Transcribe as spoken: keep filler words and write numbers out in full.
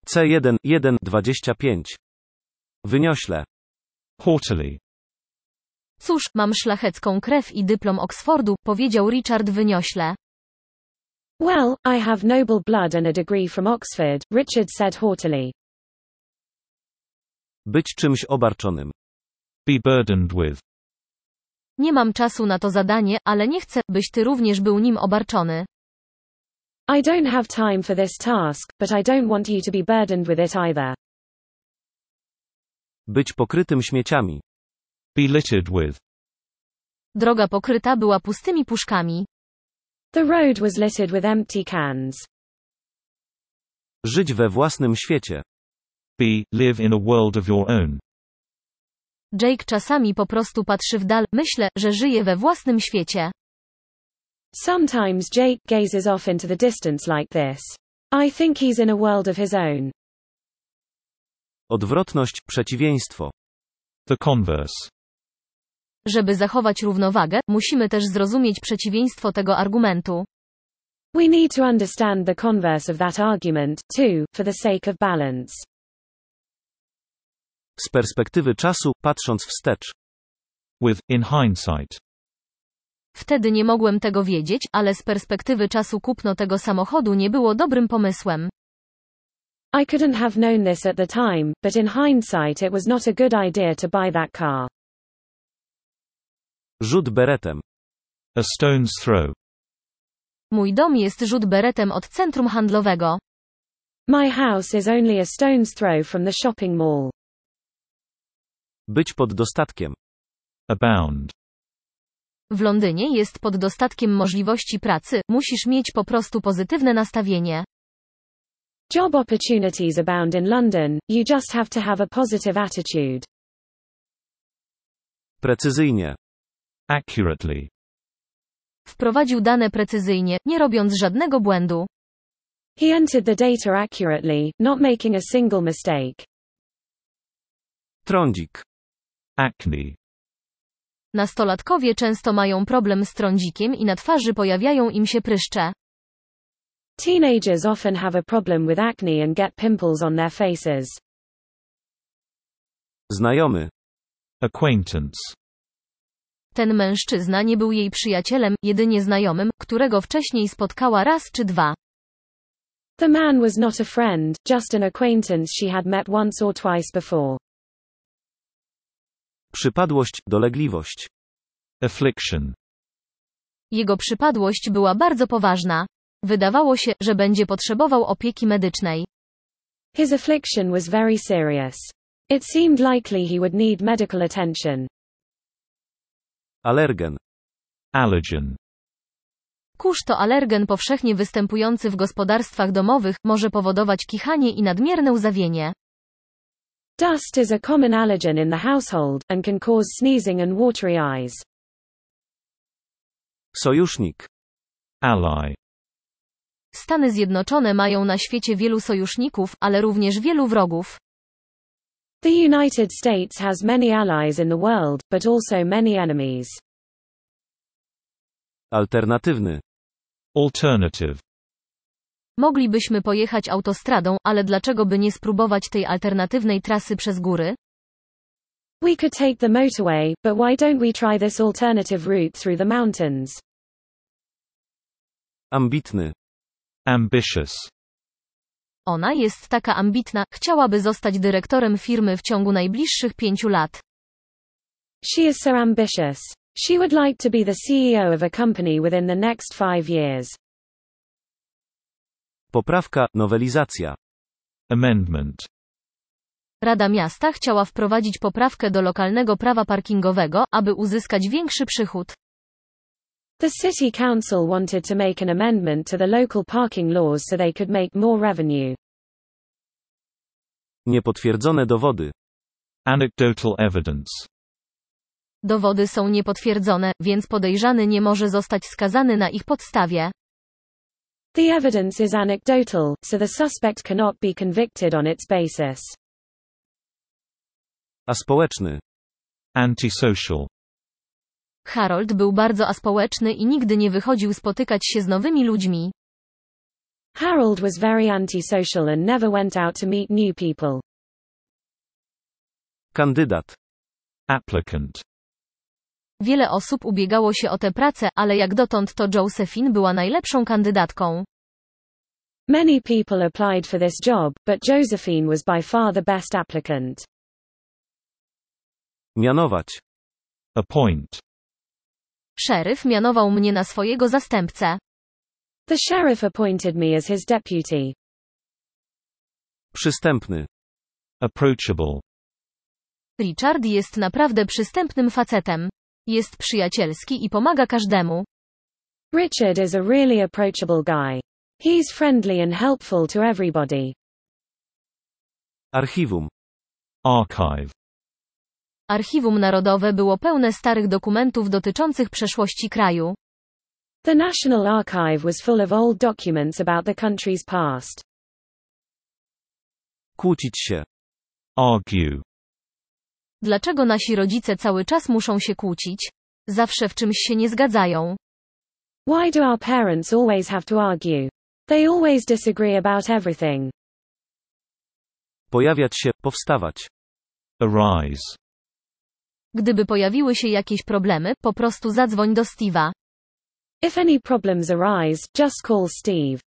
C jeden, jeden, dwadzieścia pięć. Wyniośle. Haughtily. Cóż, mam szlachecką krew i dyplom Oxfordu, powiedział Richard wyniośle. Well, I have noble blood and a degree from Oxford, Richard said haughtily. Być czymś obarczonym. Be burdened with. Nie mam czasu na to zadanie, ale nie chcę, byś ty również był nim obarczony. I don't have time for this task, but I don't want you to be burdened with it either. Być pokrytym śmieciami. Be littered with. Droga pokryta była pustymi puszkami. The road was littered with empty cans. Żyć we własnym świecie. Be, live in a world of your own. Jake czasami po prostu patrzy w dal, myślę, że żyje we własnym świecie. Sometimes Jake gazes off into the distance like this. I think he's in a world of his own. Odwrotność, przeciwieństwo. The converse. Żeby zachować równowagę, musimy też zrozumieć przeciwieństwo tego argumentu. We need to understand the converse of that argument, too, for the sake of balance. Z perspektywy czasu, patrząc wstecz. With, in hindsight. Wtedy nie mogłem tego wiedzieć, ale z perspektywy czasu kupno tego samochodu nie było dobrym pomysłem. I couldn't have known this at the time, but in hindsight it was not a good idea to buy that car. Rzut beretem. A stone's throw. Mój dom jest rzut beretem od centrum handlowego. My house is only a stone's throw from the shopping mall. Być pod dostatkiem. Abound. W Londynie jest pod dostatkiem możliwości pracy, musisz mieć po prostu pozytywne nastawienie. Job opportunities abound in London, you just have to have a positive attitude. Precyzyjnie. Accurately. Wprowadził dane precyzyjnie, nie robiąc żadnego błędu. He entered the data accurately, not making a single mistake. Trądzik. Acne. Nastolatkowie często mają problem z trądzikiem i na twarzy pojawiają im się pryszcze. Teenagers often have a problem with acne and get pimples on their faces. Znajomy. Acquaintance. Ten mężczyzna nie był jej przyjacielem, jedynie znajomym, którego wcześniej spotkała raz czy dwa. The man was not a friend, just an acquaintance she had met once or twice before. Przypadłość, dolegliwość. Affliction. Jego przypadłość była bardzo poważna. Wydawało się, że będzie potrzebował opieki medycznej. His affliction was very serious. It seemed likely he would need medical attention. Alergen. Allergen. Kurz to alergen powszechnie występujący w gospodarstwach domowych, może powodować kichanie i nadmierne łzawienie. Dust is a common allergen in the household, and can cause sneezing and watery eyes. Sojusznik. Ally. Stany Zjednoczone mają na świecie wielu sojuszników, ale również wielu wrogów. The United States has many allies in the world, but also many enemies. Alternatywny. Alternative. Moglibyśmy pojechać autostradą, ale dlaczego by nie spróbować tej alternatywnej trasy przez góry? We could take the motorway, but why don't we try this alternative route through the mountains? Ambitny. Ambitious. Ona jest taka ambitna, chciałaby zostać dyrektorem firmy w ciągu najbliższych pięciu lat. She is so ambitious. She would like to be the C E O of a company within the next five years. Poprawka, nowelizacja. Amendment. Rada Miasta chciała wprowadzić poprawkę do lokalnego prawa parkingowego, aby uzyskać większy przychód. The City Council wanted to make an amendment to the local parking laws so they could make more revenue. Niepotwierdzone dowody. Anecdotal evidence. Dowody są niepotwierdzone, więc podejrzany nie może zostać skazany na ich podstawie. The evidence is anecdotal, so the suspect cannot be convicted on its basis. Aspołeczny. Antisocial. Harold był bardzo aspołeczny i nigdy nie wychodził spotykać się z nowymi ludźmi. Harold was very antisocial and never went out to meet new people. Kandydat. Applicant. Wiele osób ubiegało się o tę pracę, ale jak dotąd to Josephine była najlepszą kandydatką. Many people applied for this job, but Josephine was by far the best applicant. Mianować. Appoint. Szeryf mianował mnie na swojego zastępcę. The sheriff appointed me as his deputy. Przystępny. Approachable. Richard jest naprawdę przystępnym facetem. Jest przyjacielski i pomaga każdemu. Richard is a really approachable guy. He's friendly and helpful to everybody. Archiwum. Archive. Archiwum Narodowe było pełne starych dokumentów dotyczących przeszłości kraju. The National Archive was full of old documents about the country's past. Kłócić się. Argue. Dlaczego nasi rodzice cały czas muszą się kłócić? Zawsze w czymś się nie zgadzają. Why do our parents always have to argue? They always disagree about everything. Pojawiać się, powstawać. Arise. Gdyby pojawiły się jakieś problemy, po prostu zadzwoń do Steve'a. If any problems arise, just call Steve.